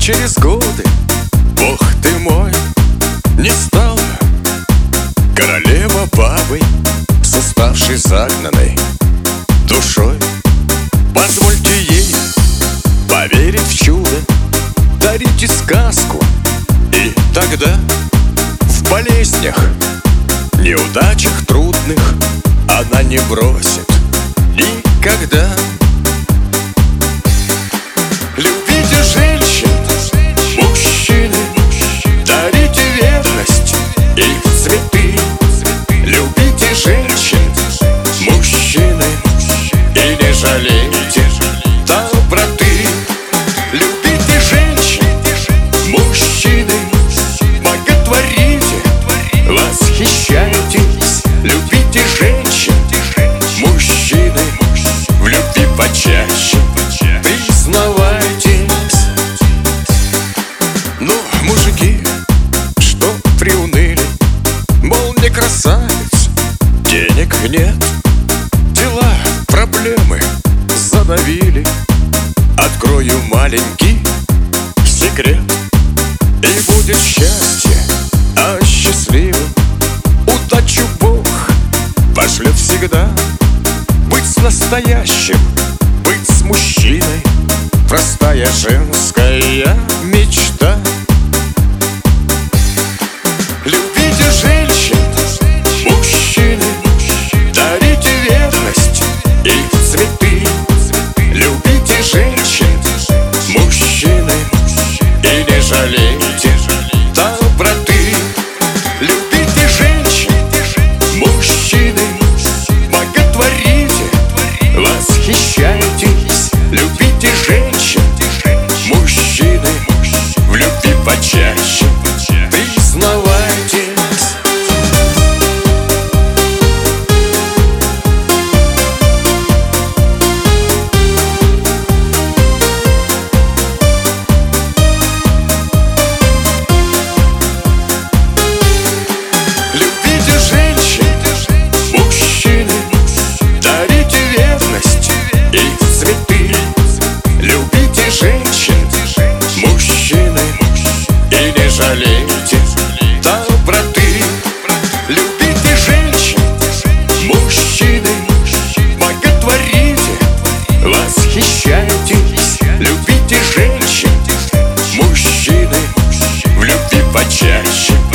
через годы, бог ты мой, не стала королева бабой с уставшей загнанной душой. Позвольте ей поверить в чудо, дарите сказку, и тогда в болезнях, неудачах трудных она не бросит никогда. Любите женщин, мужчины, дарите верность и цветы. Любите женщин, мужчины, и не жалейте доброты. Любите женщин, мужчины, боготворите, восхищайтесь. Любите женщин, мужчины, в любви почаще признавайтесь. Но мужики, что приуныли, мол, не красавец, денег нет, дела, проблемы задавили. Открою маленький секрет, и будет счастье, а счастливым удачу Бог пошлет всегда. Быть с настоящим, быть с мужчиной, простая женская мечта. Любите женщин, мужчины, дарите верность и цветы. Любите женщин, мужчины, и не жалейте доброты. Любите женщин, мужчины, боготворите, восхищайтесь. Любите женщин, мужчины, в любви почаще признавайтесь. Любите женщин, мужчины, дарите верность и цветы. Любите женщин, мужчины, и не жалейте доброты. Любите женщин, мужчины, боготворите, восхищайтесь. Любите женщин, мужчины, в любви почаще